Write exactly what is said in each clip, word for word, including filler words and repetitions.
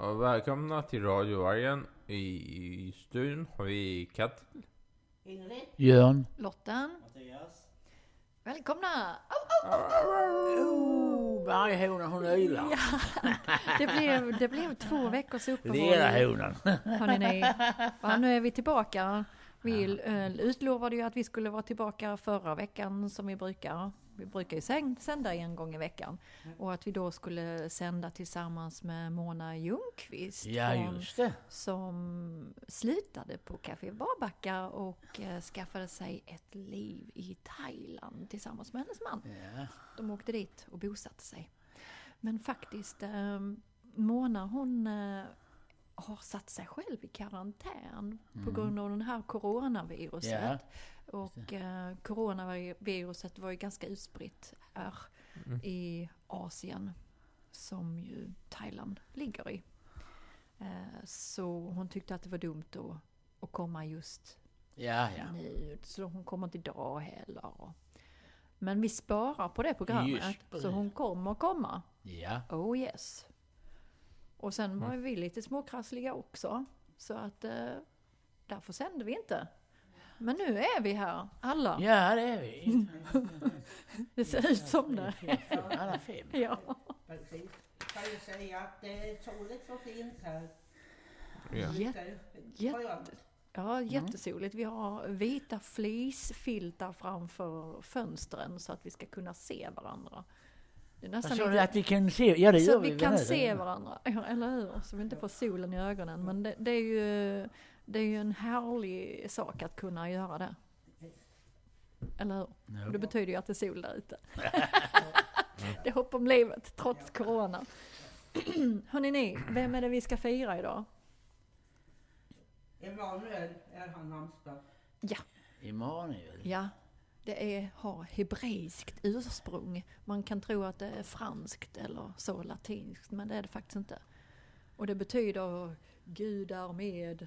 Och välkomna till Radio Vargen. I studion har vi Kat, Ingrid, Jörn, Lotten. Mattias. Välkomna! oh, varje hona hon ylar. Ja, det, blev, det blev två veckors uppehåll. Lera honan. Hörrni, ja, nu är vi tillbaka. Vi äh, utlovade ju att vi skulle vara tillbaka förra veckan som vi brukar. Vi brukar ju sända en gång i veckan. Och att vi då skulle sända tillsammans med Mona Ljungqvist. Ja, från- just det. Som slutade på Café Barbacka och eh, skaffade sig ett liv i Thailand tillsammans med hennes man. Ja. De åkte dit och bosatte sig. Men faktiskt, eh, Mona hon eh, har satt sig själv i karantän på grund av den här coronaviruset. Ja. Och eh, coronaviruset var ju ganska utspritt här i Asien som ju Thailand ligger i. Eh, så hon tyckte att det var dumt att, att komma just Ja, ja. nu. Så hon kommer inte idag heller. Men vi sparar på det programmet. Just precis. Så hon kommer komma. Ja. Oh yes. Och sen var vi lite småkrassliga också. Så att eh, därför sände vi inte. Men nu är vi här, alla. Ja, det är vi. Det ser ut som det. Alla fem. Ja. Precis. Kan ju säga att eh, soligt så fint här. Ja. Lite Jätte- skönt. Ja, jättesoligt. Vi har vita fleecefiltar framför fönstren så att vi ska kunna se varandra. Det är Vad nästan sa du lite, att vi kan se? Ja, det gör så vi. vi kan väl. se varandra, ja, eller hur? Så vi inte får solen i ögonen. Men det, det, är ju, det är ju en härlig sak att kunna göra det. Eller hur? Ja. Och det betyder ju att det är sol där ute. Det är hopp om livet, trots corona. Hörrni ni, vem är det vi ska fira idag? Emanuel är han namnsdag. Emanuel. Ja, det är, har hebreiskt ursprung. Man kan tro att det är franskt eller så latinskt, men det är det faktiskt inte. Och det betyder Gud är med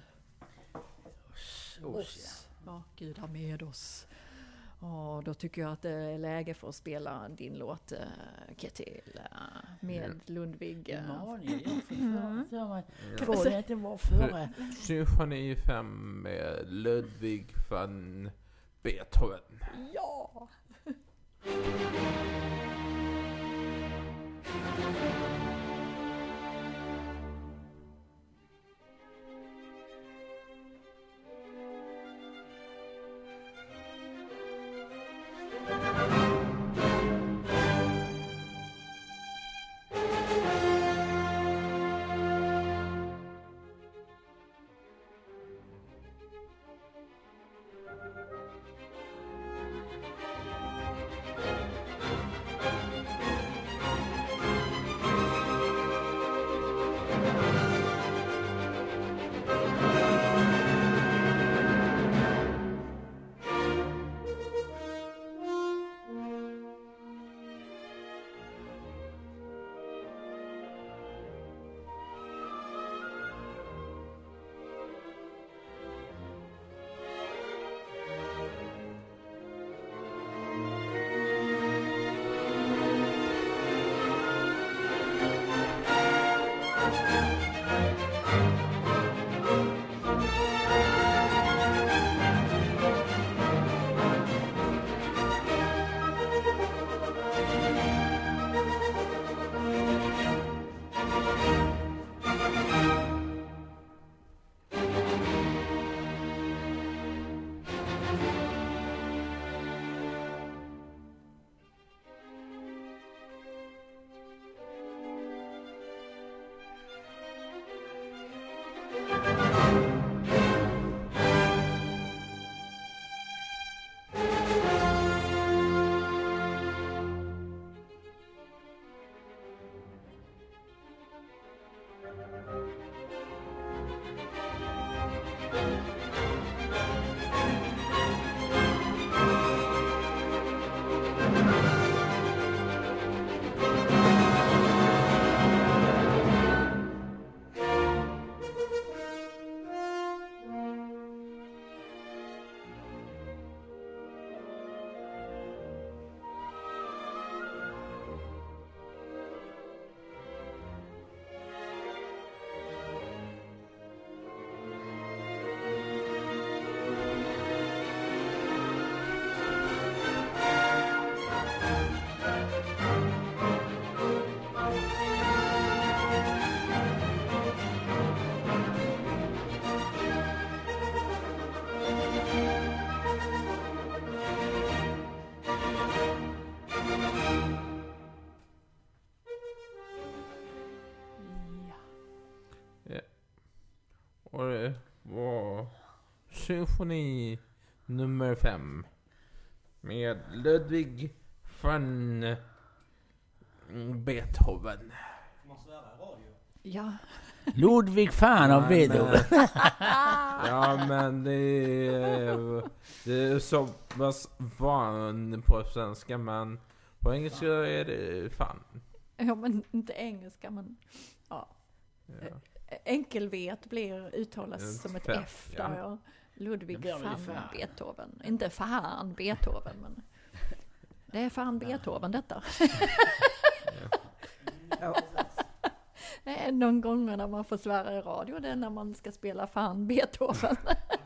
oss. Ja, Gud är med oss. Och då tycker jag att det är läge för att spela din låt uh, Ketil uh, med Lundvig. Uh. Emanuel, jag får för, för mig. Ja. Får det inte vara före? Symfoni fem med Ludwig van Beethoven. Ja! Och det var symfoni nummer fem. Med Ludwig van Beethoven. Ja. Ludwig fan av Beethoven. Ja, men det är, det är så pass van på svenska, men på engelska är det fan. Ja, men inte engelska, men ja. Ja. Enkelvet blir uttalas Ett som ett F, F ja. där, ja. Ludwig Det blir väl van fan. Beethoven. Inte fan Beethoven, men det är fan Beethoven detta. Ja. Det är någon gånger när man får svära i radio, det är när man ska spela fan Beethoven.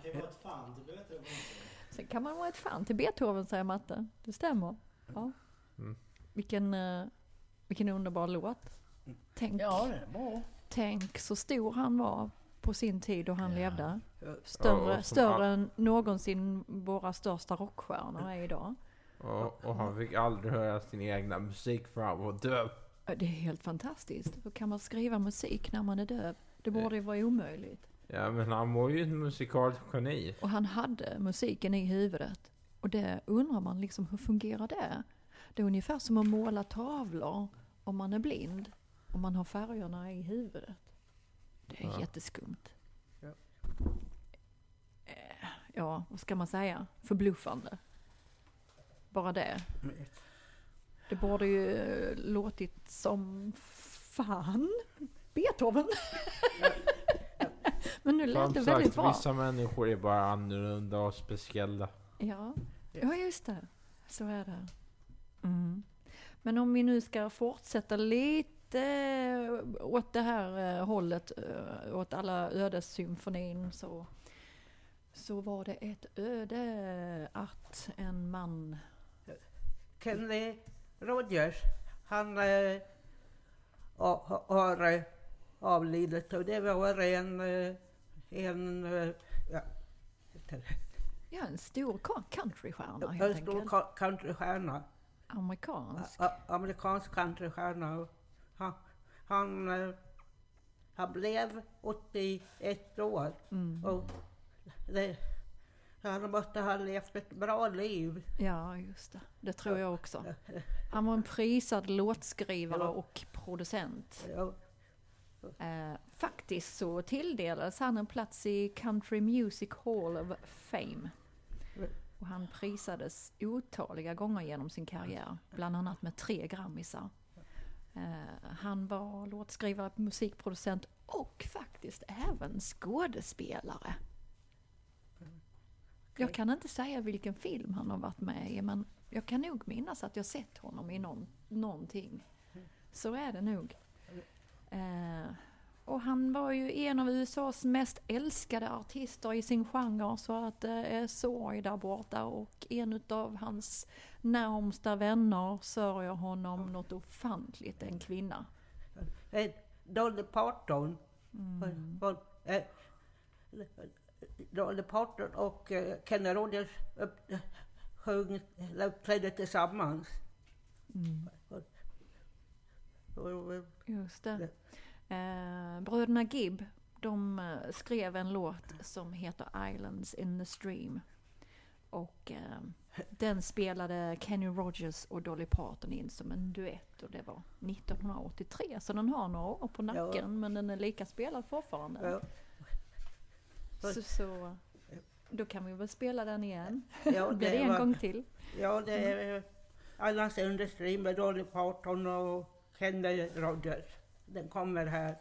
Sen kan man vara ett fan till Beethoven, säger Matte. Det stämmer. Ja. Mm. Vilken, uh, vilken underbar låt. Tänk, Ja, det är bra. tänk så stor han var på sin tid då han Ja. levde. Ja, Större, och som större all- än någonsin våra största rockstjärnor är idag. Och, och han fick aldrig höra sin egna musik för han var döv. Ja, det är helt fantastiskt. Hur kan man skriva musik när man är döv? Det borde ju vara omöjligt. Ja, men han var ju en musikalisk geni. Och han hade musiken i huvudet. Och det undrar man liksom, hur fungerar det? Det är ungefär som att måla tavlor om man är blind. Om man har färgerna i huvudet. Det är Ja. jätteskumt. Ja. Eh, Ja, vad ska man säga? Förbluffande. Bara det. Det borde ju eh, låtit som fan Beethoven. Men nu lät Som det väldigt sagt, bra. vissa människor är bara annorlunda och speciella. Ja, ja just det. Så är det. Mm. Men om vi nu ska fortsätta lite åt det här eh, hållet, eh, åt alla ödessymfonin, så, så var det ett öde att en man... Kenny Rogers, han eh, ha- har eh, avlidit, och det var en, eh, en eh, ja, Ja, en stor ka- countrystjärna en helt stor enkelt. ka- countrystjärna. Amerikansk. A- amerikansk countrystjärna. Och Han, han, eh, han blev åttioett år. Mm. Och det, han måste ha levt ett bra liv. Ja, just det. Det tror jag också. Han var en prisad låtskrivare Ja. och producent. Ja, Eh, faktiskt så tilldelades han en plats i Country Music Hall of Fame. Och han prisades otaliga gånger genom sin karriär, bland annat med tre grammisar. Eh, han var låtskrivare, musikproducent och faktiskt även skådespelare. Jag kan inte säga vilken film han har varit med i, men jag kan nog minnas att jag sett honom i någon, någonting. Så är det nog. Eh, och han var ju en av U S A:s mest älskade artister i sin genre, så att det är sorg där borta, och en av hans närmsta vänner sörjer honom något ofantligt, en kvinna. Eh, Dolly Parton. Mm. var- eh, Dolly Parton och eh, Kenny Rogers upp, sjöng, uppträdde tillsammans. Mm. Och, eh, Just det. Eh, bröderna Gibb, de eh, skrev en låt som heter Islands in the Stream. Och eh, den spelade Kenny Rogers och Dolly Parton in som en duett, och det var nittonhundraåttiotre. Så den har några år på nacken, Ja. men den är lika spelad fortfarande. ja, Så, så då kan vi väl spela den igen. ja, Blir det en var- gång till? Ja, det är Islands in the Stream med Dolly Parton och Kenny Rogers. Den kommer här.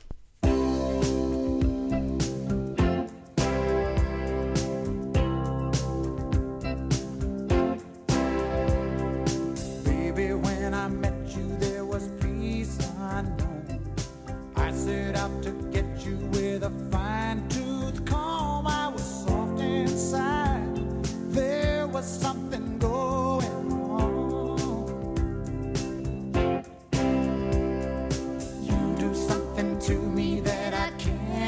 Baby, when I met you, there was peace unknown. I set out to get you with a fine-tooth comb. I was soft inside. There was something going on. You do something to me that I can't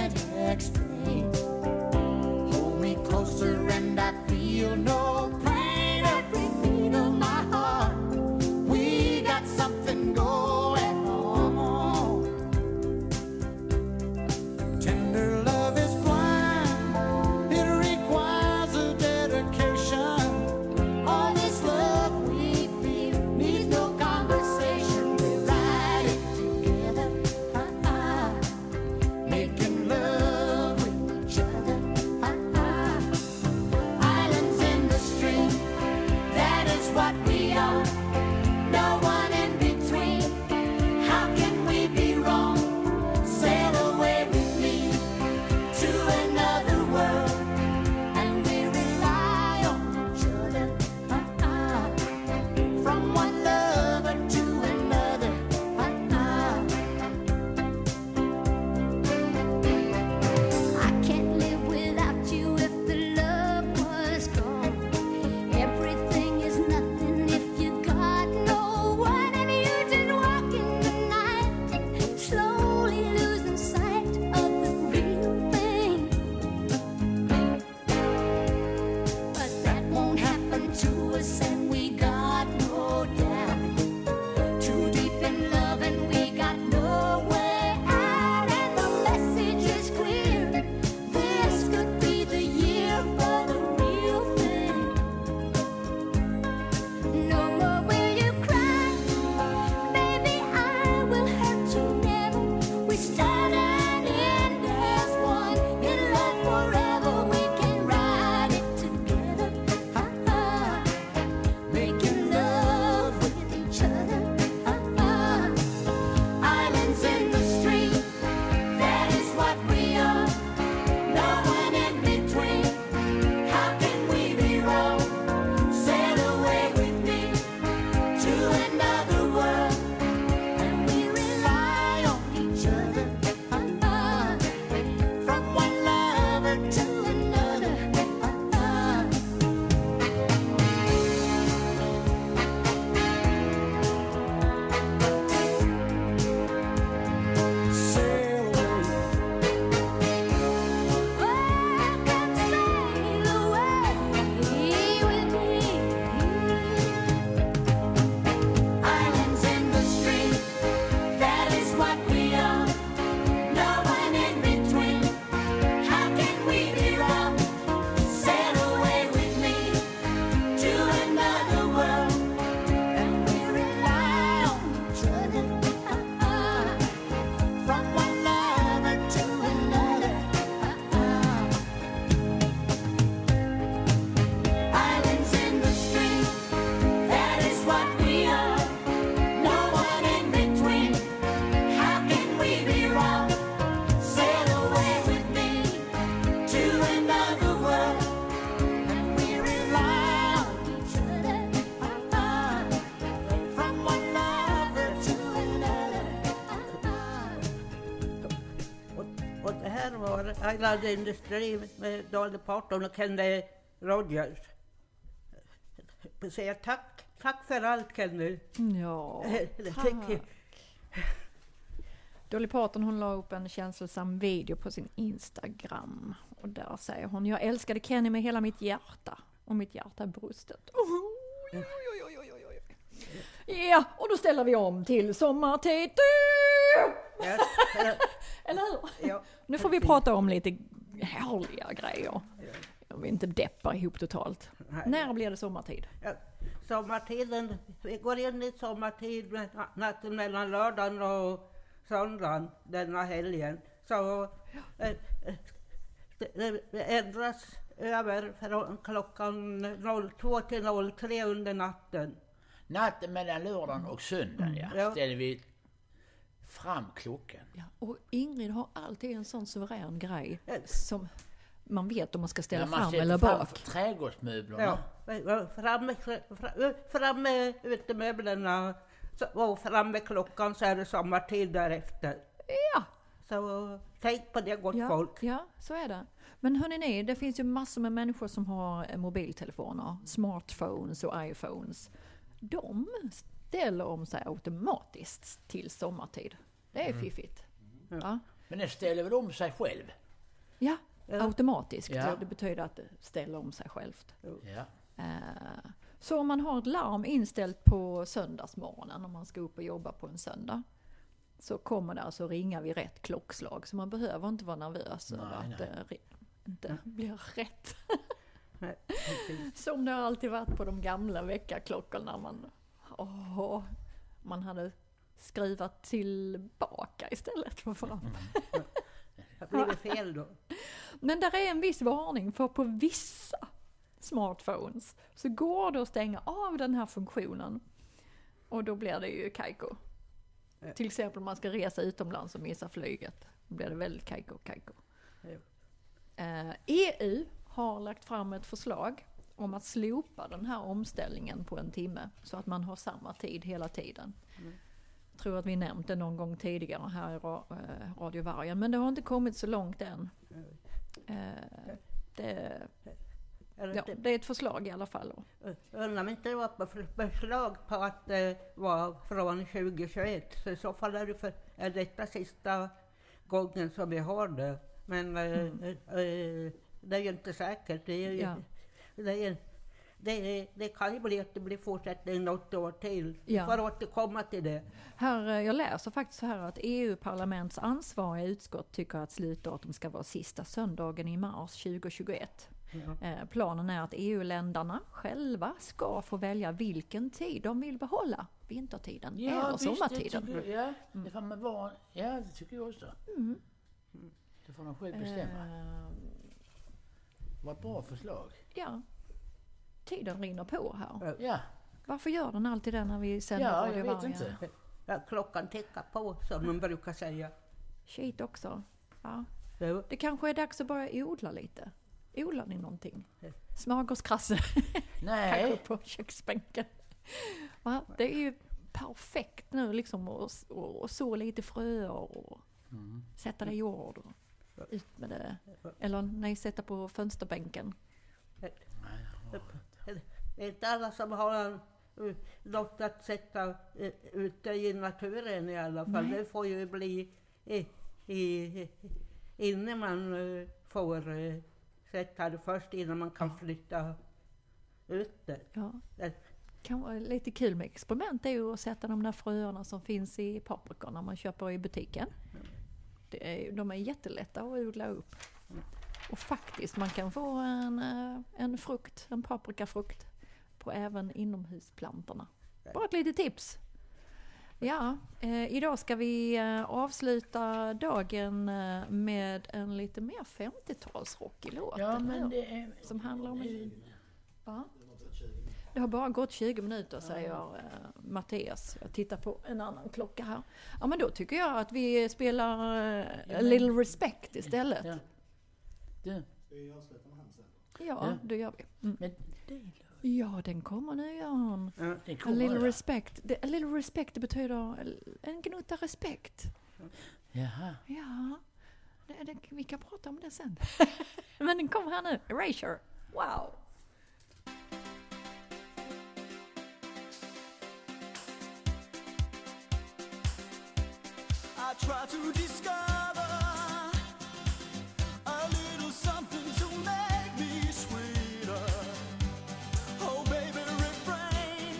I love the industry med Dolly Parton och Kenny Rogers. Jag säger tack, tack för allt Kenny. Ja, Det tack. tycker jag. Dolly Parton hon la upp en känslosam video på sin Instagram. Och där säger hon, jag älskade Kenny med hela mitt hjärta. Och mitt hjärta är brustet. Oj, oj, oj, oj, oj, oj. Ja, och då ställer vi om till sommartid. Ja, Eller hur? ja. Nu får vi prata om lite härliga grejer. Jag vill inte deppa ihop totalt. Nej. När blir det sommartid? Ja, sommartiden, vi går in i sommartid med natten mellan lördagen och söndagen denna helgen. Så eh, eh, det, det ändras över från klockan två till tre under natten. Natten mellan lördagen och söndagen, ja. Ja. Ställer vi fram klockan. Ja, och Ingrid har alltid en sån suverän grej som man vet om man ska ställa Ja, man fram sätter eller fram bak. trädgårdsmöblerna. Ja, fram med, fra- fram med utemöblerna så- och fram med klockan så är det sommartid därefter. Ja, Så tänk på det gott ja, folk. ja, så är det. Men hörni, det finns ju massor med människor som har eh, mobiltelefoner, smartphones och iPhones. De ställer om sig automatiskt till sommartid. Det är fiffigt. Ja, Men den ställer väl om sig själv? ja automatiskt. Ja. Det betyder att det ställer om sig självt. Ja. Eh, Så om man har ett larm inställt på söndagsmorgonen om man ska upp och jobba på en söndag, så kommer det alltså ringa vid rätt klockslag. Så man behöver inte vara nervös över att nej. det ri- inte blir rätt. Nej, precis. Som det har alltid varit på de gamla väckarklockorna. Man, åh, man hade skruvat tillbaka istället för fram. Det blir det fel då. Men där är en viss varning, för på vissa smartphones så går det att stänga av den här funktionen. Och då blir det ju kajko. Ja. Till exempel om man ska resa utomlands och missa flyget. Då blir det väldigt kajko, kajko. Ja. Eh, E U har lagt fram ett förslag om att slopa den här omställningen på en timme. Så att man har samma tid hela tiden. Mm. Jag tror att vi nämnt det någon gång tidigare här i ra- eh, Radio Vargen. Men det har inte kommit så långt än. Eh, det, Eller ja, det- det är ett förslag i alla fall. Undrar om inte det var på för- förslag på att det var från tjugohundratjugoett. Så i så fall är det, för, är detta sista gången som vi har det. Men eh, eh, det är ju inte säkert. Det, är, ju- Ja. det, är, det, är, det kan ju bli att det blir fortsättning något år till. Ja. Vi får återkomma till det. Här, eh, jag läser faktiskt så här att E U-parlamentets ansvariga utskott tycker att slutdatum ska vara sista söndagen i mars tjugohundratjugoett. Ja. Eh, planen är att E U-länderna själva ska få välja vilken tid de vill behålla. Vintertiden eller visst, sommartiden. Det tycker jag, ja, det får man vara. Ja, det tycker jag också. Mm. Det får man själv bestämma. Eh, Vad ett bra förslag. ja, tiden rinner på här. Ja, Varför gör den alltid det när vi sänder ja Radio jag vet Vargen? inte. Ja, klockan tickar på, som man brukar säga. Shit också. Ja. Ja. Det kanske är dags att börja odla lite. Odlar ni någonting? Smörgåskrasse kanske Nej, på köksbänken. Va? Det är ju perfekt nu liksom att och, och så lite fröer och Mm. sätta det i jord och ut med det. Eller nej, sätta på fönsterbänken. Det är inte alla som har en, uh, något att sätta uh, ute i naturen i alla fall. Nej. Det får ju bli i, i, innan man uh, får uh, sätta det först, innan man kan flytta ut det. Ja. Det- Kan vara lite kul med experiment är ju att sätta de där fröerna som finns i paprikorna man köper i butiken. Det är, de är jättelätta att odla upp. Och faktiskt man kan få en, eh, en frukt, en paprikafrukt på även inomhusplantorna. Bara ett litet tips. Ja, eh, idag ska vi eh, avsluta dagen eh, med en lite mer femtiotalsrockig låt. ja eller men hur? det är... Som handlar om en... Va? Det har bara gått tjugo minuter, säger eh, Mattias. Jag tittar på en annan klocka här. Ja, men då tycker jag att vi spelar eh, A Little Respect istället. Ja. Du, Ja, Ja. det gör vi. Mm. men det, Ja, den kommer nu, Jan. Ja. det A kommer Little det. Respect. Det, a little respect det betyder en gnutta respekt. Jaha. Ja. det, det, vi kan prata om det sen. Men den kommer här nu. Erasure. Wow. I try to discover a little something to make me sweeter. Oh baby, refrain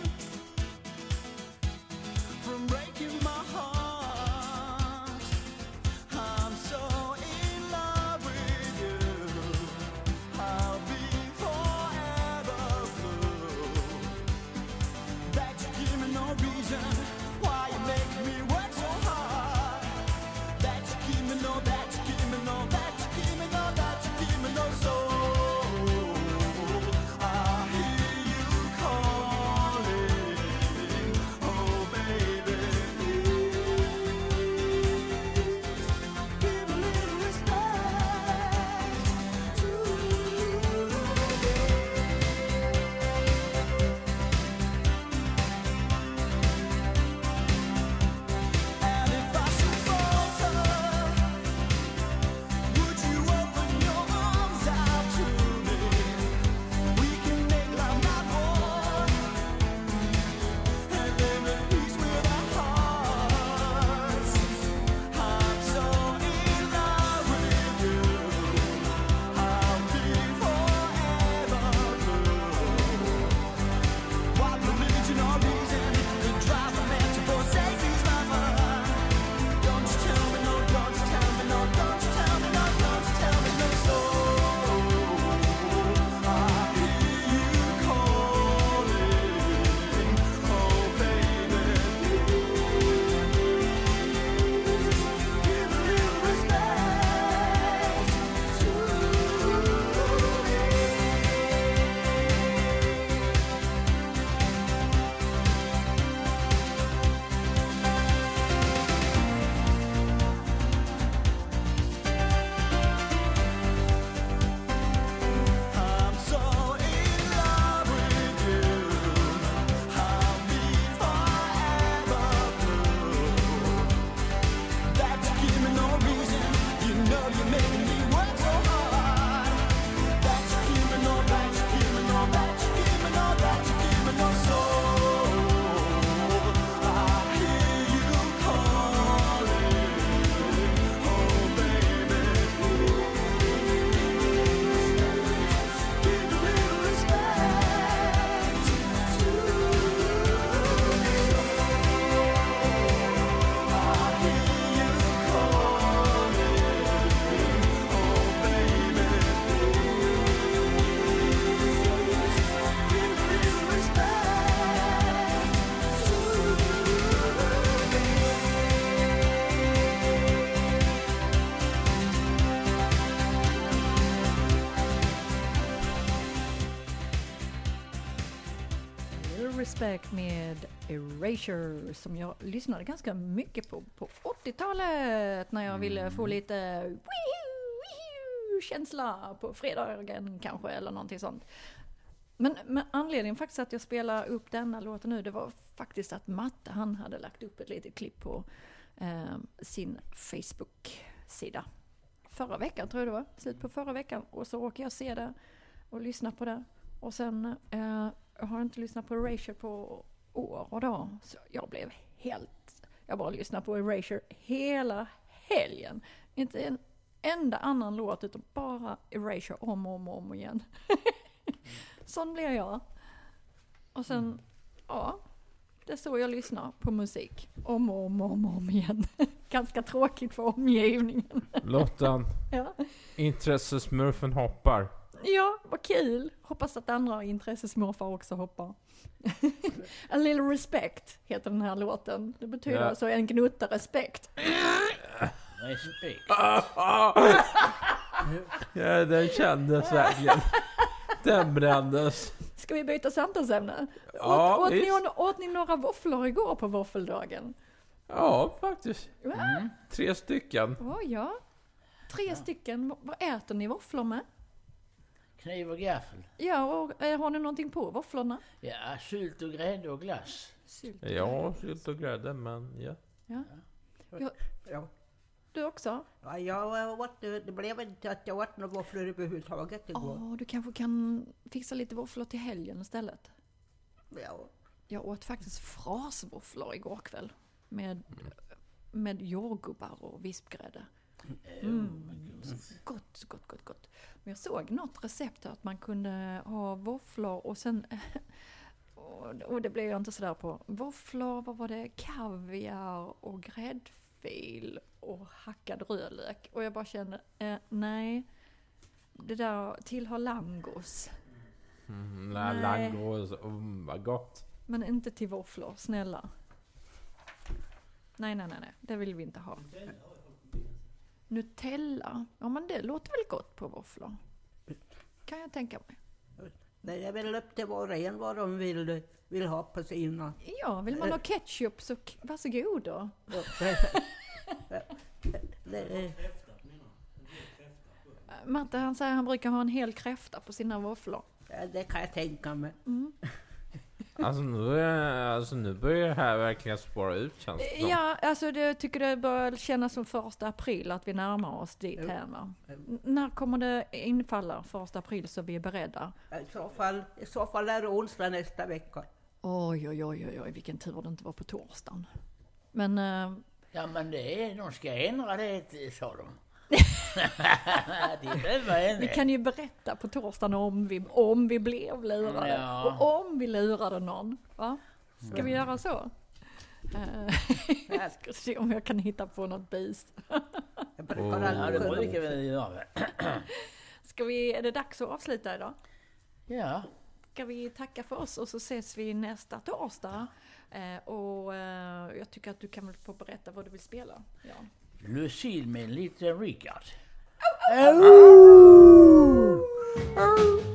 from breaking my heart. I'm so in love with you. I'll be forever blue. That you give me no reason why you make me work so hard. That you give me no, that you give me no, that you give me no, that you give me no soul. I hear you calling, oh baby, please give a little respect to me. And if I should falter, would you open your arms out to me? We can make love not war, and live in peace with our hearts. I'm so in love with you. I'll be forever blue. What religion or reason could drive a man to forsake his lover? Don't you tell me no, don't you tell me no, don't you tell me no, don't you tell me no soul. I hear you calling, oh baby, please give a little respect to me. I'm so in love with you. I'll be forever blue. That you give me no reason. You know you're making me work so hard. That you give me no, that you give me no, that you give me no, that you give me no soul. I hear you calling, oh baby, please give a little respect to me. I hear you calling, oh baby, please give a little Little Respect med Erasure som jag lyssnade ganska mycket på på åttiotalet när jag ville få lite wihoo, wihoo känsla på fredagen kanske eller någonting sånt. Men, men anledningen faktiskt att jag spelar upp denna låten nu, det var faktiskt att Matte, han hade lagt upp ett litet klipp på eh, sin Facebook-sida. Förra veckan tror jag det var, slut på förra veckan. Och så råkade jag se det och lyssna på det. Och sen eh, jag har inte lyssnat på Erasure på år och dag. Så jag blev helt, jag bara lyssnade på Erasure hela helgen. Inte en enda annan låt utan bara Erasure om och om och om igen. Sån blev jag. Och sen, mm. ja, det är så jag lyssnar på musik. Om och om och om, och om igen. Ganska tråkigt för omgivningen. Lottan, Ja. intressesmurfen hoppar. Ja, vad kul. Hoppas att andra intressesmurfar också hoppar. A little respect heter den här låten. Det betyder Ja. alltså en gnutta respekt. Respekt. Ja, den kändes verkligen. Den brändes. Ska vi byta samtalsämne? Ja, åt, åt, ni, visst. åt ni några våfflor igår på våffeldagen? Ja, faktiskt. Mm. Tre stycken. Åh ja. Tre stycken. V- Vad äter ni våfflor med? Kniv och gaffel. Ja, och eh, har ni någonting på våfflorna? Ja, sylt och grädde och glass. Sylt. Ja, sylt och grädde, men ja. Ja. Ja. Du också? Ja, jag åt, det blev inte att jag åt några våfflor överhuvudtaget igår. Åh, du kanske kan fixa lite våfflor till helgen istället. Ja. Jag åt faktiskt frasvåfflor igår kväll. Med, med jordgubbar och vispgrädde. Mm. Gott, gott, gott, gott. Men jag såg något recept att man kunde ha våfflor och sen... Och det blev jag inte sådär på. Våfflor, vad var det? Kaviar och gräddfil och hackad rödlök. Och jag bara kände, eh, nej, det där tillhör langos. Mm, la, langos, oh, vad gott. Men inte till våfflor, snälla. Nej, nej, nej, nej, det vill vi inte ha. Nutella, ja men det låter väl gott på våfflor. Kan jag tänka mig. Det är väl upp till var och en vad de vill, vill ha på sina. Ja, vill man ha ketchup så k- varsågod då. Det, Matte han säger att han brukar ha en hel kräfta på sina våfflor. det kan jag tänka mig. Mm. Alltså nu, är, alltså nu börjar det här verkligen spåra ut, känns det som. Ja, alltså det tycker det börjar kännas som första april att vi närmar oss dit Jo. här. Va? N- när kommer det infalla första april så vi är beredda? I så fall, i så fall är det onsdag nästa vecka. Oj, oj, oj, oj, oj, vilken tur det inte var på torsdagen. Men eh, Ja, men det är, de ska ändra det, sa de. Det är väl vi kan ju berätta på torsdagen om vi, om vi blev lurade. Ja. Och om vi lurade någon. Va? Ska vi göra så? Eh, jag ska se om jag kan hitta på något bis. Jag brukar Åh. aldrig Ja, det kunna- brukar vi göra. Ska vi, är det dags att avsluta idag? Ja. Ska vi tacka för oss och så ses vi nästa torsdag. Eh, och eh, jag tycker att du kan väl få berätta vad du vill spela. Ja. Lucille med en liten Rickard. Oh!